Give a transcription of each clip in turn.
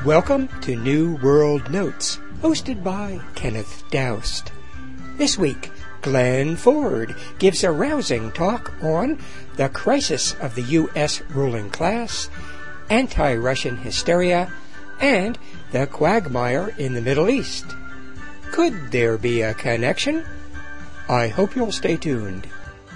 Welcome to New World Notes, hosted by Kenneth Doust. This week, Glenn Ford gives a rousing talk on the crisis of the U.S. ruling class, anti-Russian hysteria, and the quagmire in the Middle East. Could there be a connection? I hope you'll stay tuned.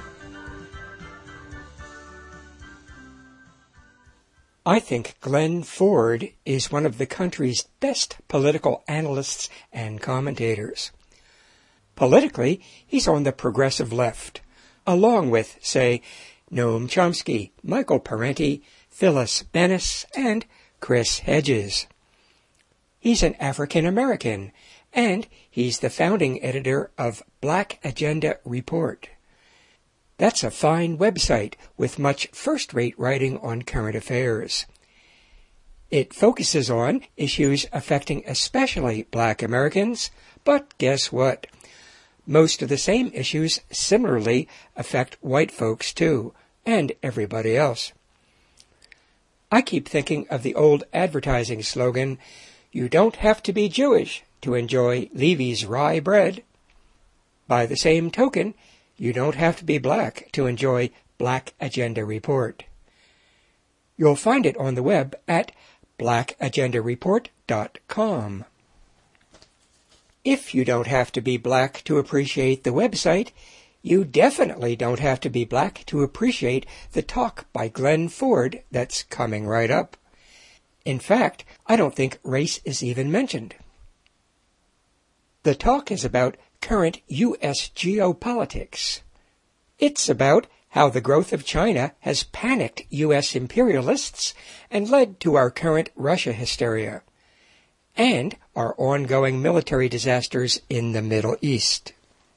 I think Glenn Ford is one of the country's best political analysts and commentators. Politically, he's on the progressive left, along with, say, Noam Chomsky, Michael Parenti, Phyllis Bennis, and Chris Hedges. He's an African American, and he's the founding editor of Black Agenda Report. That's a fine website with much first-rate writing on current affairs. It focuses on issues affecting especially Black Americans, but guess what? Most of the same issues similarly affect white folks too, and everybody else. I keep thinking of the old advertising slogan, "You don't have to be Jewish to enjoy Levy's rye bread." By the same token, you don't have to be black to enjoy Black Agenda Report. You'll find it on the web at blackagendareport.com. If you don't have to be black to appreciate the website, you definitely don't have to be black to appreciate the talk by Glenn Ford that's coming right up. In fact, I don't think race is even mentioned. The talk is about current U.S. geopolitics. It's about how the growth of China has panicked U.S. imperialists and led to our current Russia hysteria, and our ongoing military disasters in the Middle East.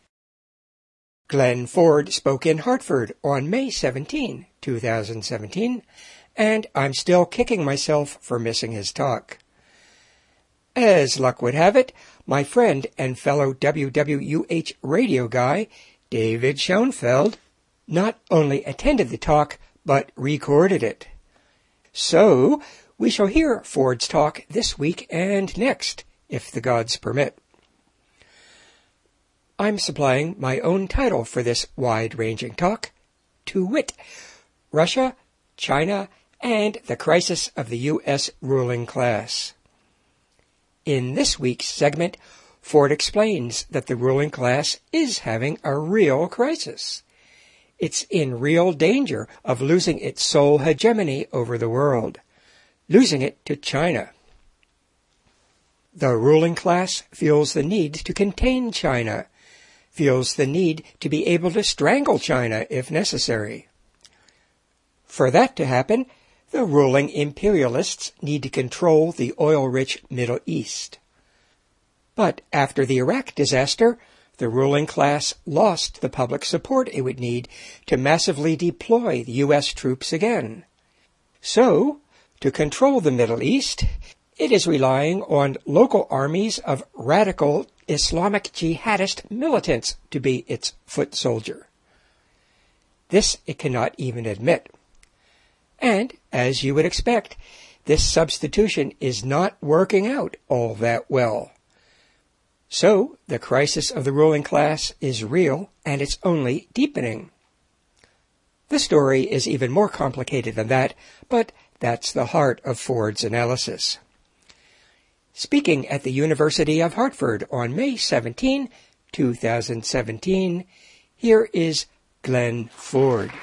Glenn Ford spoke in Hartford on May 17, 2017, and I'm still kicking myself for missing his talk. As luck would have it, my friend and fellow WWUH radio guy, David Schoenfeld, not only attended the talk, but recorded it. So, we shall hear Ford's talk this week and next, if the gods permit. I'm supplying my own title for this wide-ranging talk, to wit, Russia, China, and the crisis of the U.S. ruling class. In this week's segment, Ford explains that the ruling class is having a real crisis. It's in real danger of losing its sole hegemony over the world, losing it to China. The ruling class feels the need to contain China, feels the need to be able to strangle China if necessary. For that to happen, the ruling imperialists need to control the oil-rich Middle East. But after the Iraq disaster, the ruling class lost the public support it would need to massively deploy the U.S. troops again. So, to control the Middle East, it is relying on local armies of radical Islamic jihadist militants to be its foot soldier. This it cannot even admit. And, as you would expect, this substitution is not working out all that well. So, the crisis of the ruling class is real, and it's only deepening. The story is even more complicated than that, but that's the heart of Ford's analysis. Speaking at the University of Hartford on May 17, 2017, here is Glenn Ford.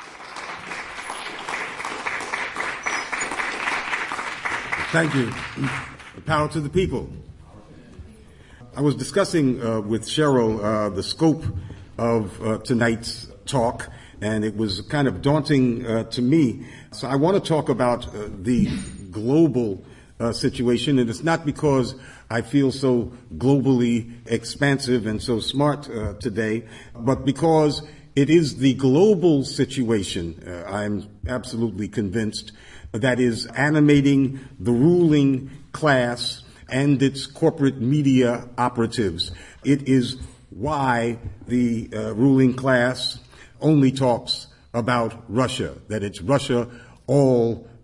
Thank you. Power to the people. I was discussing with Cheryl the scope of tonight's talk, and it was kind of daunting to me. So I want to talk about the global situation, and it's not because I feel so globally expansive and so smart today, but because it is the global situation, I'm absolutely convinced, that is animating the ruling class and its corporate media operatives. It is why the ruling class only talks about Russia, that it's Russia all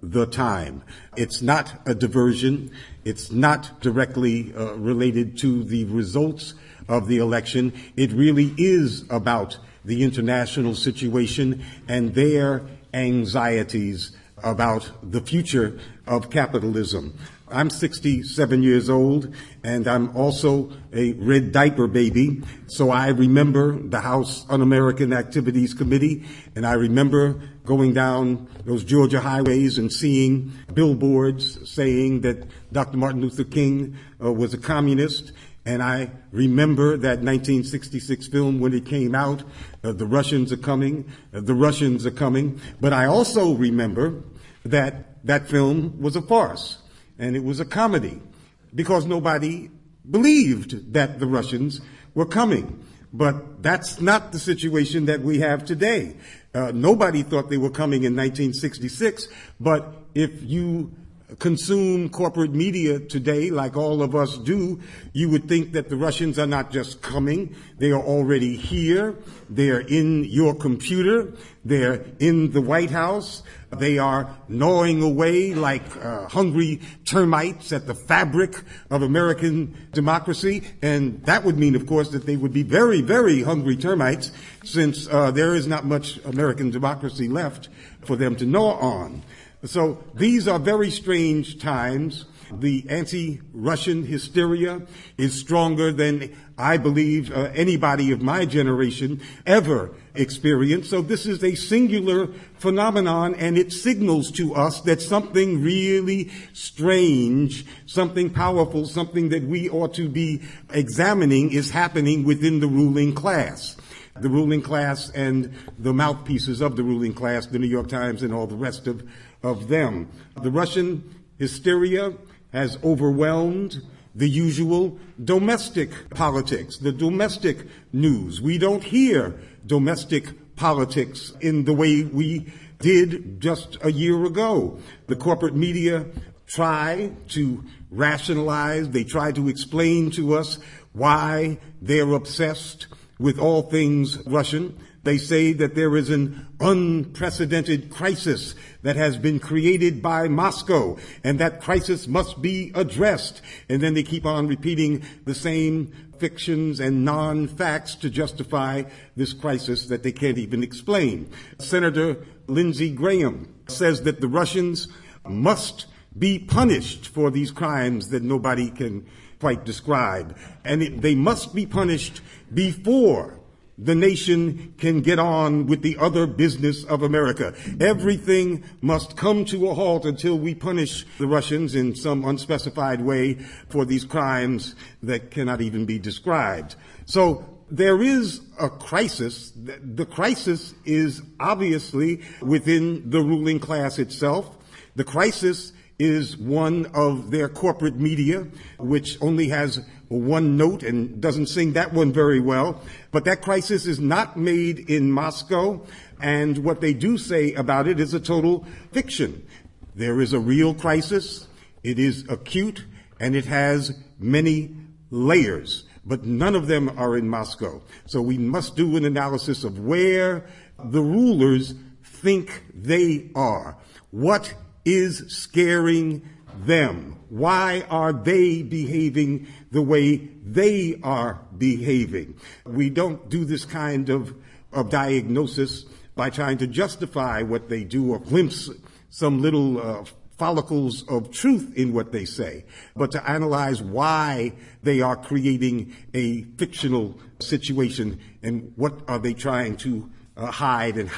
the time. It's not a diversion. It's not directly related to the results of the election. It really is about the international situation and their anxieties about the future of capitalism. I'm 67 years old, and I'm also a red diaper baby, so I remember the House Un-American Activities Committee, and I remember going down those Georgia highways and seeing billboards saying that Dr. Martin Luther King was a communist. And I remember that 1966 film when it came out, The Russians Are Coming, The Russians Are Coming. But I also remember that that film was a farce, and it was a comedy, because nobody believed that the Russians were coming. But that's not the situation that we have today. Nobody thought they were coming in 1966, but if you consume corporate media today, like all of us do, you would think that the Russians are not just coming, they are already here, they are in your computer, they're in the White House, they are gnawing away like hungry termites at the fabric of American democracy, and that would mean, of course, that they would be very, very hungry termites, since there is not much American democracy left for them to gnaw on. So these are very strange times. The anti-Russian hysteria is stronger than I believe anybody of my generation ever experienced. So this is a singular phenomenon, and it signals to us that something really strange, something powerful, something that we ought to be examining is happening within the ruling class. The ruling class and the mouthpieces of the ruling class, the New York Times and all the rest of them. The Russian hysteria has overwhelmed the usual domestic politics, the domestic news. We don't hear domestic politics in the way we did just a year ago. The corporate media try to rationalize, they try to explain to us why they're obsessed with all things Russian. They say that there is an unprecedented crisis that has been created by Moscow, and that crisis must be addressed. And then they keep on repeating the same fictions and non-facts to justify this crisis that they can't even explain. Senator Lindsey Graham says that the Russians must be punished for these crimes that nobody can quite describe. And they must be punished before the nation can get on with the other business of America. Everything must come to a halt until we punish the Russians in some unspecified way for these crimes that cannot even be described. So there is a crisis. The crisis is obviously within the ruling class itself. The crisis is one of their corporate media, which only has one note and doesn't sing that one very well. But that crisis is not made in Moscow, and what they do say about it is a total fiction. There is a real crisis, it is acute, and it has many layers, but none of them are in Moscow. So we must do an analysis of where the rulers think they are. What is scaring them? Why are they behaving the way they are behaving? We don't do this kind of diagnosis by trying to justify what they do or glimpse some little follicles of truth in what they say, but to analyze why they are creating a fictional situation and what are they trying to hide and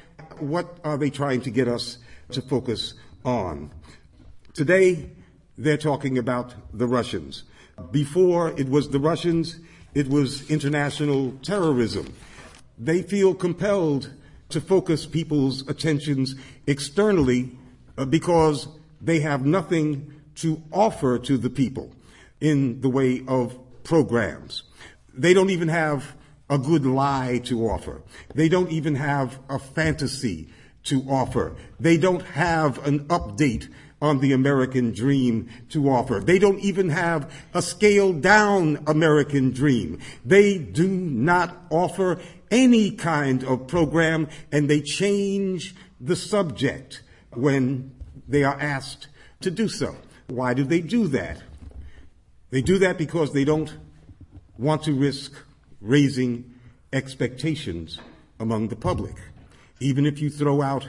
what are they trying to get us to focus on. Today, they're talking about the Russians. Before it was the Russians, it was international terrorism. They feel compelled to focus people's attentions externally because they have nothing to offer to the people in the way of programs. They don't even have a good lie to offer. They don't even have a fantasy to offer. They don't have an update on the American dream to offer. They don't even have a scaled down American dream. They do not offer any kind of program, and they change the subject when they are asked to do so. Why do they do that? They do that because they don't want to risk raising expectations among the public. Even if you throw out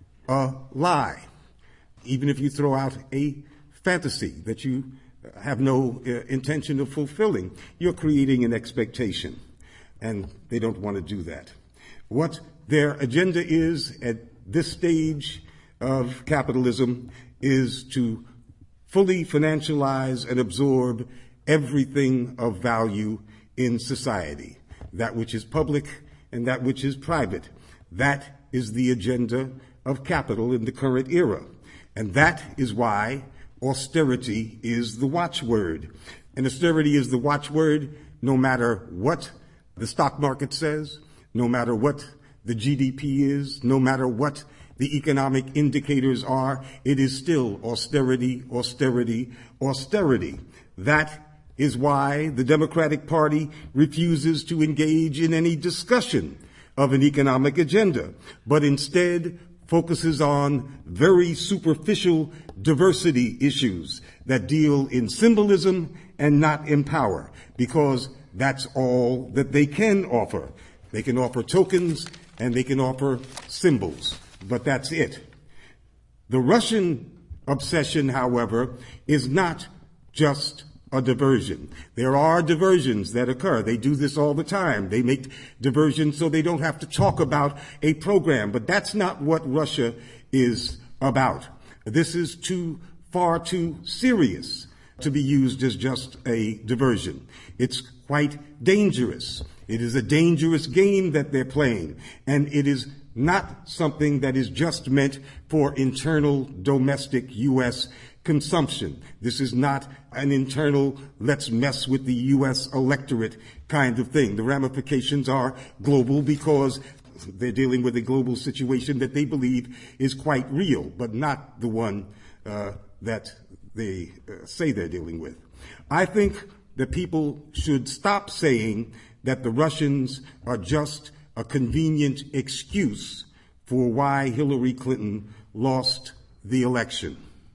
a lie, even if you throw out a fantasy that you have no intention of fulfilling, you're creating an expectation. And they don't want to do that. What their agenda is at this stage of capitalism is to fully financialize and absorb everything of value in society, that which is public and that which is private. That is the agenda of capital in the current era. And that is why austerity is the watchword. And austerity is the watchword no matter what the stock market says, no matter what the GDP is, no matter what the economic indicators are. It is still austerity, austerity, austerity. That is why the Democratic Party refuses to engage in any discussion of an economic agenda, but instead focuses on very superficial diversity issues that deal in symbolism and not in power, because that's all that they can offer. They can offer tokens and they can offer symbols, but that's it. The Russian obsession, however, is not just a diversion. There are diversions that occur. They do this all the time. They make diversions so they don't have to talk about a program, but that's not what Russia is about. This is far too serious to be used as just a diversion. It's quite dangerous. It is a dangerous game that they're playing, and it is not something that is just meant for internal domestic U.S. consumption. This is not an internal, let's mess with the U.S. electorate kind of thing. The ramifications are global because they're dealing with a global situation that they believe is quite real, but not the one that they say they're dealing with. I think that people should stop saying that the Russians are just a convenient excuse for why Hillary Clinton lost the election.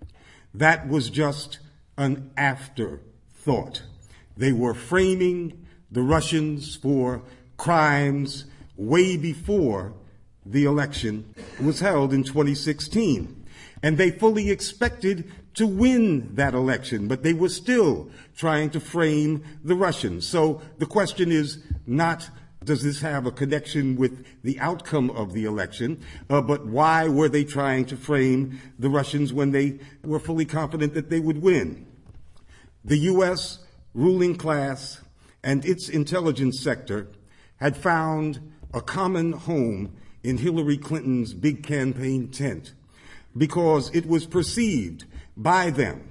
That was just an afterthought. They were framing the Russians for crimes way before the election was held in 2016. And they fully expected to win that election, but they were still trying to frame the Russians. So the question is not, does this have a connection with the outcome of the election, but why were they trying to frame the Russians when they were fully confident that they would win? The U.S. ruling class and its intelligence sector had found a common home in Hillary Clinton's big campaign tent because it was perceived by them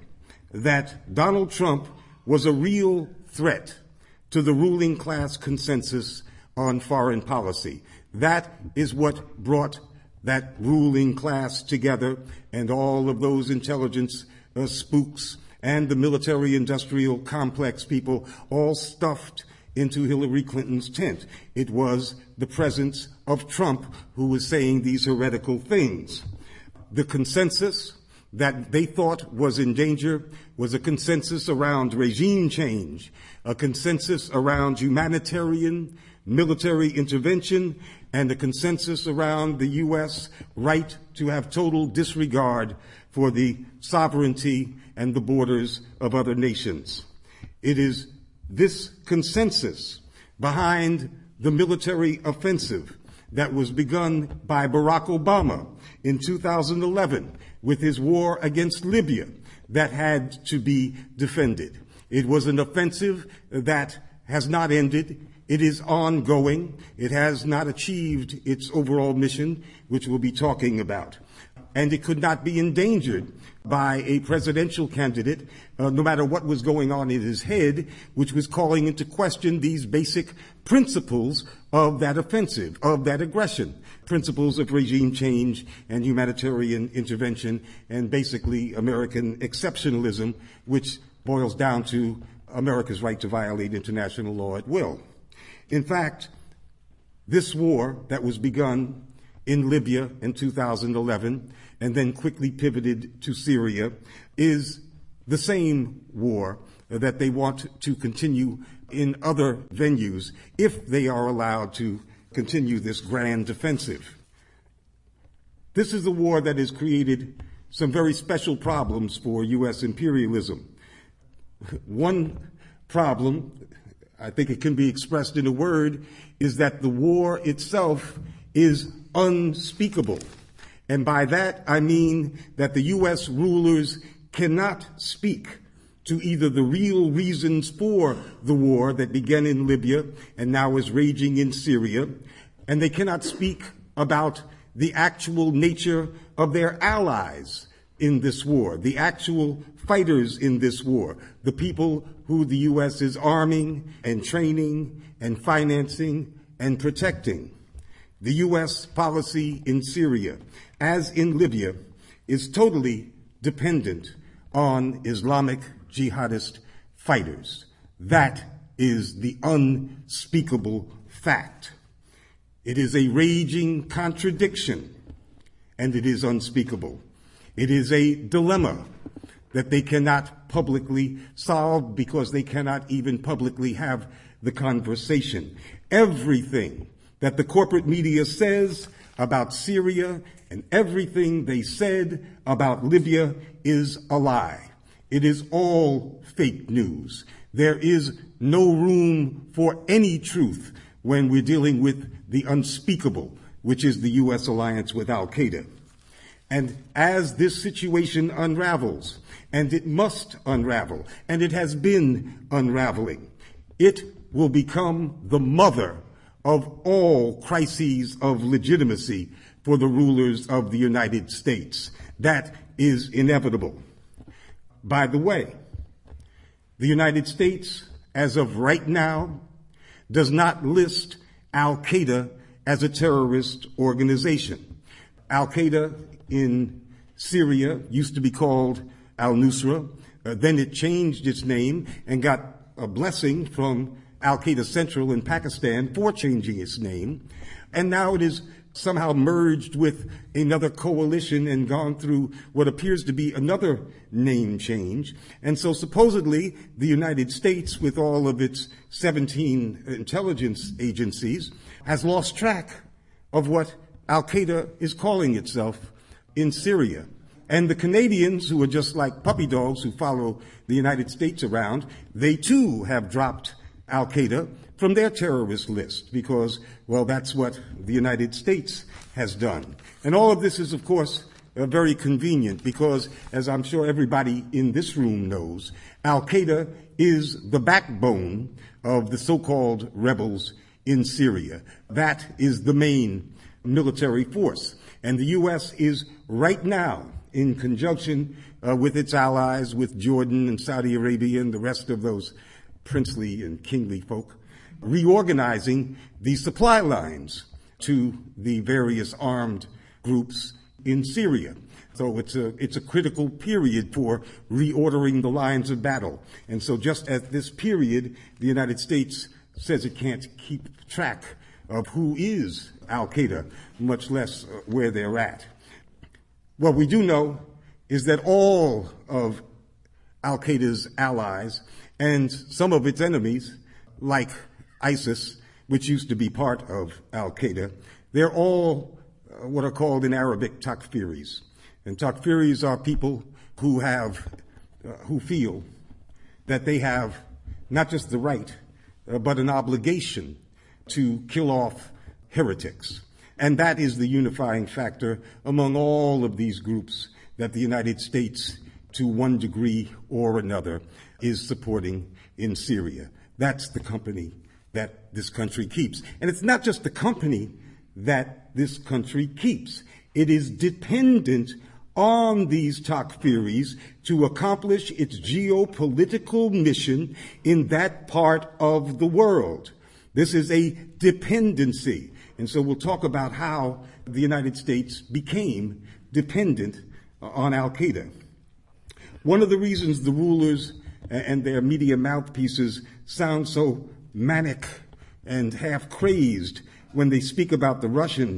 that Donald Trump was a real threat to the ruling class consensus on foreign policy. That is what brought that ruling class together, and all of those intelligence spooks and the military-industrial complex people all stuffed into Hillary Clinton's tent. It was the presence of Trump who was saying these heretical things. The consensus that they thought was in danger was a consensus around regime change, a consensus around humanitarian military intervention, and a consensus around the U.S. right to have total disregard for the sovereignty and the borders of other nations. It is this consensus behind the military offensive that was begun by Barack Obama in 2011 with his war against Libya that had to be defended. It was an offensive that has not ended. It is ongoing. It has not achieved its overall mission, which we'll be talking about. And it could not be endangered by a presidential candidate, no matter what was going on in his head, which was calling into question these basic principles of that offensive, of that aggression, principles of regime change and humanitarian intervention, and basically American exceptionalism, which boils down to America's right to violate international law at will. In fact, this war that was begun in Libya in 2011 and then quickly pivoted to Syria is the same war that they want to continue in other venues if they are allowed to continue this grand offensive. This is a war that has created some very special problems for U.S. imperialism. One problem, I think it can be expressed in a word, is that the war itself is unspeakable. And by that, I mean that the U.S. rulers cannot speak to either the real reasons for the war that began in Libya and now is raging in Syria, and they cannot speak about the actual nature of their allies in this war, the actual fighters in this war, the people who the U.S. is arming and training and financing and protecting. The U.S. policy in Syria, as in Libya, is totally dependent on Islamic jihadist fighters. That is the unspeakable fact. It is a raging contradiction, and it is unspeakable. It is a dilemma that they cannot publicly solve because they cannot even publicly have the conversation. Everything that the corporate media says about Syria and everything they said about Libya is a lie. It is all fake news. There is no room for any truth when we're dealing with the unspeakable, which is the U.S. alliance with al-Qaeda. And as this situation unravels, and it must unravel, and it has been unraveling, it will become the mother of all crises of legitimacy for the rulers of the United States. That is inevitable. By the way, the United States, as of right now, does not list al-Qaeda as a terrorist organization. Al-Qaeda in Syria used to be called al-Nusra. Then it changed its name and got a blessing from al-Qaeda Central in Pakistan for changing its name. And now it is somehow merged with another coalition and gone through what appears to be another name change. And so supposedly the United States, with all of its 17 intelligence agencies, has lost track of what al-Qaeda is calling itself in Syria. And the Canadians, who are just like puppy dogs who follow the United States around, they too have dropped al-Qaeda from their terrorist list because, well, that's what the United States has done. And all of this is, of course, very convenient because, as I'm sure everybody in this room knows, al-Qaeda is the backbone of the so-called rebels in Syria. That is the main military force. And the U.S. is right now, in conjunction with its allies, with Jordan and Saudi Arabia and the rest of those princely and kingly folk, reorganizing the supply lines to the various armed groups in Syria. So it's a critical period for reordering the lines of battle. And so just at this period, the United States says it can't keep track of who is al-Qaeda, much less where they're at. What we do know is that all of al-Qaeda's allies and some of its enemies, like ISIS, which used to be part of al-Qaeda, they're all what are called in Arabic takfiris. And takfiris are people who feel that they have not just the right, but an obligation to kill off heretics. And that is the unifying factor among all of these groups that the United States, to one degree or another, is supporting in Syria. That's the company that this country keeps. And it's not just the company that this country keeps. It is dependent on these takfiris to accomplish its geopolitical mission in that part of the world. This is a dependency. And so we'll talk about how the United States became dependent on al-Qaeda. One of the reasons the rulers and their media mouthpieces sound so manic and half crazed when they speak about the Russians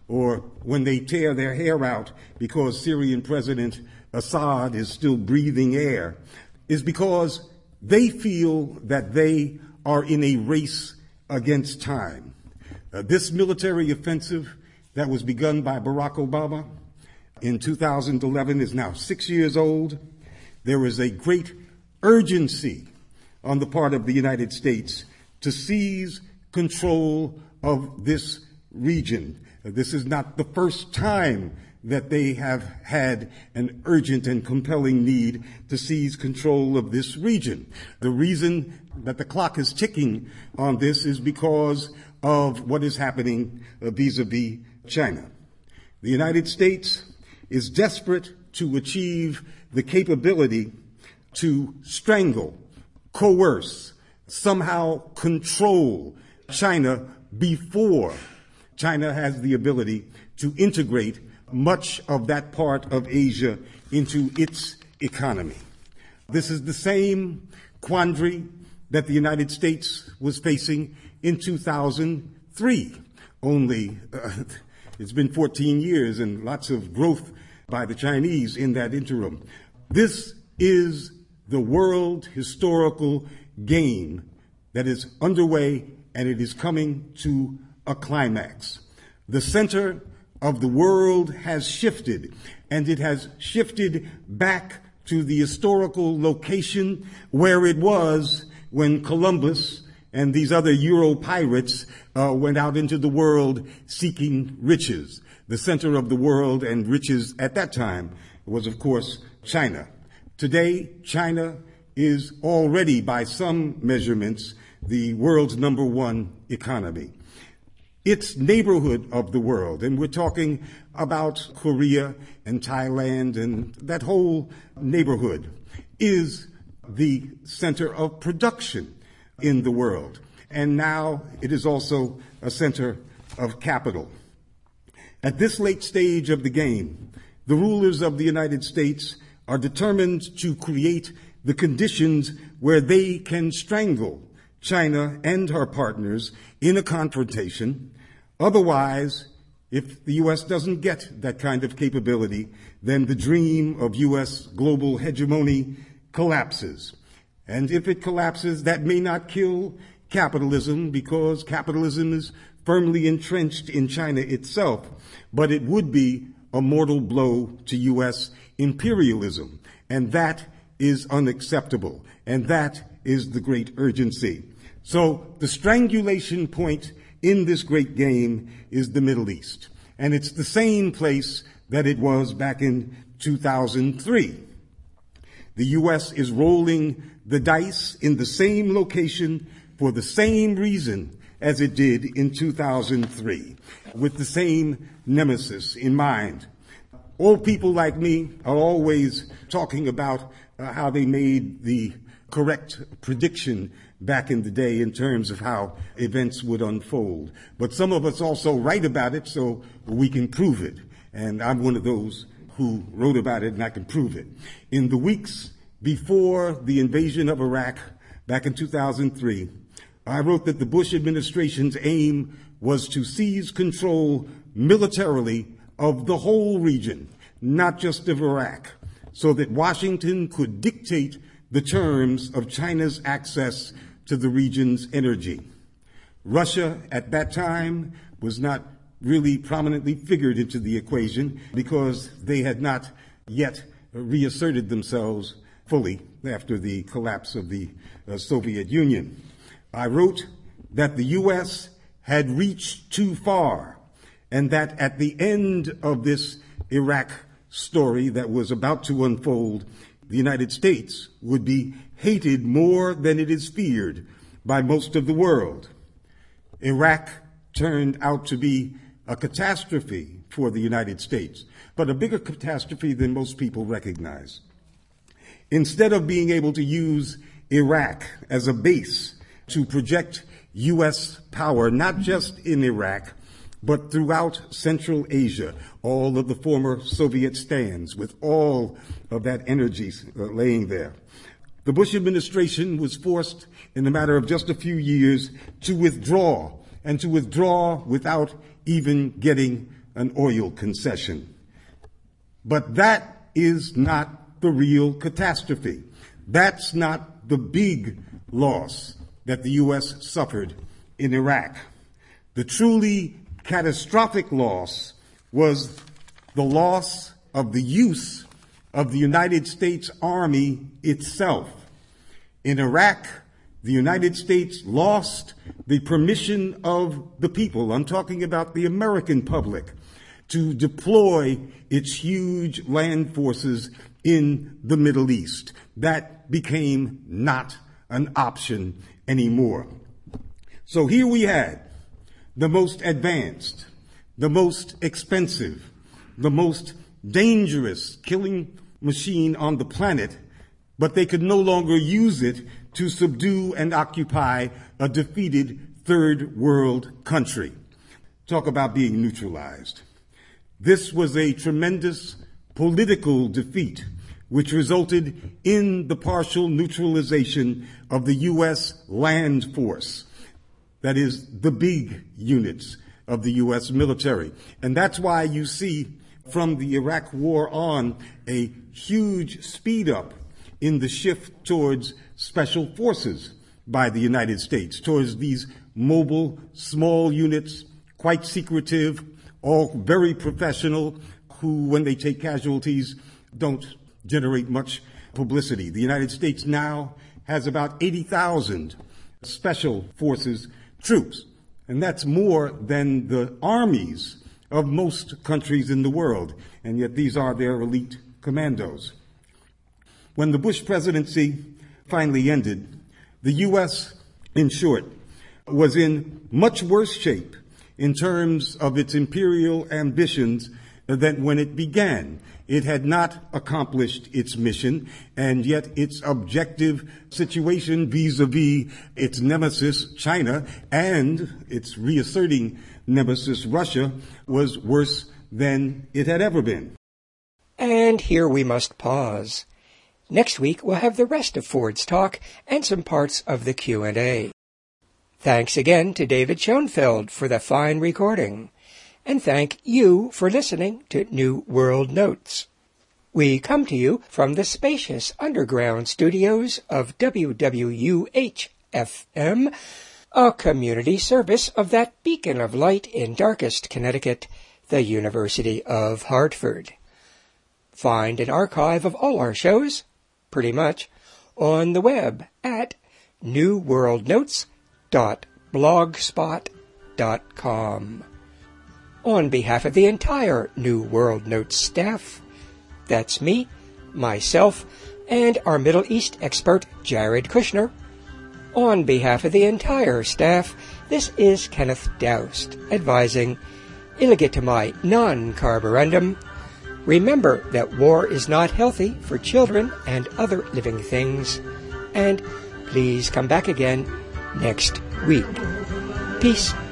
or when they tear their hair out because Syrian President Assad is still breathing air, is because they feel that they are in a race against time. This military offensive that was begun by Barack Obama in 2011 is now 6 years old. There is a great urgency on the part of the United States to seize control of this region. This is not the first time that they have had an urgent and compelling need to seize control of this region. The reason that the clock is ticking on this is because of what is happening vis-a-vis China. The United States is desperate to achieve the capability to strangle, coerce, somehow control China before China has the ability to integrate much of that part of Asia into its economy. This is the same quandary that the United States was facing in 2003. Only it's been 14 years and lots of growth by the Chinese in that interim. This is the world historical game that is underway, and it is coming to a climax. The center of the world has shifted, and it has shifted back to the historical location where it was when Columbus and these other Euro pirates went out into the world seeking riches. The center of the world and riches at that time was, of course, China. Today, China is already, by some measurements, the world's number one economy. Its neighborhood of the world, and we're talking about Korea and Thailand and that whole neighborhood, is the center of production in the world. And now it is also a center of capital. At this late stage of the game, the rulers of the United States are determined to create the conditions where they can strangle China and her partners in a confrontation. Otherwise, if the U.S. doesn't get that kind of capability, then the dream of U.S. global hegemony collapses. And if it collapses, that may not kill capitalism, because capitalism is firmly entrenched in China itself, but it would be a mortal blow to U.S. imperialism. And that is unacceptable. And that is the great urgency. So the strangulation point in this great game is the Middle East. And it's the same place that it was back in 2003. The U.S. is rolling the dice in the same location for the same reason as it did in 2003, with the same nemesis in mind. Old people like me are always talking about how they made the correct prediction back in the day in terms of how events would unfold. But some of us also write about it so we can prove it. And I'm one of those who wrote about it, and I can prove it. In the weeks before the invasion of Iraq back in 2003, I wrote that the Bush administration's aim was to seize control militarily of the whole region, not just of Iraq, so that Washington could dictate the terms of China's access to the region's energy. Russia at that time was not really prominently figured into the equation because they had not yet reasserted themselves fully after the collapse of the Soviet Union. I wrote that the U.S. had reached too far, and that at the end of this Iraq story that was about to unfold, the United States would be hated more than it is feared by most of the world. Iraq turned out to be a catastrophe for the United States, but a bigger catastrophe than most people recognize. Instead of being able to use Iraq as a base to project U.S. power, not just in Iraq, but throughout Central Asia, all of the former Soviet stands, with all of that energy laying there, the Bush administration was forced, in a matter of just a few years, to withdraw, and to withdraw without even getting an oil concession. But that is not the real catastrophe. That's not the big loss that the U.S. suffered in Iraq. The truly catastrophic loss was the loss of the use of the United States Army itself. In Iraq, the United States lost the permission of the people, I'm talking about the American public, to deploy its huge land forces in the Middle East. That became not an option anymore. So here we had the most advanced, the most expensive, the most dangerous killing machine on the planet, but they could no longer use it to subdue and occupy a defeated third world country. Talk about being neutralized. This was a tremendous political defeat, which resulted in the partial neutralization of the U.S. land force. That is, the big units of the U.S. military. And that's why you see from the Iraq War on a huge speed up in the shift towards special forces by the United States, towards these mobile, small units, quite secretive, all very professional, who, when they take casualties, don't generate much publicity. The United States now has about 80,000 special forces troops, and that's more than the armies of most countries in the world, and yet these are their elite commandos. When the Bush presidency finally ended, the U.S., in short, was in much worse shape in terms of its imperial ambitions than when it began. It had not accomplished its mission, and yet its objective situation vis-a-vis its nemesis, China, and its reasserting nemesis, Russia, was worse than it had ever been. And here we must pause. Next week we'll have the rest of Ford's talk and some parts of the Q&A. Thanks again to David Schoenfeld for the fine recording. And thank you for listening to New World Notes. We come to you from the spacious underground studios of WWUH-FM, a community service of that beacon of light in darkest Connecticut, the University of Hartford. Find an archive of all our shows, pretty much, on the web at newworldnotes.blogspot.com. On behalf of the entire New World Notes staff, that's me, myself, and our Middle East expert, Jared Kushner. On behalf of the entire staff, this is Kenneth Doust, advising, illegitimai non carborundum. Remember that war is not healthy for children and other living things. And please come back again next week. Peace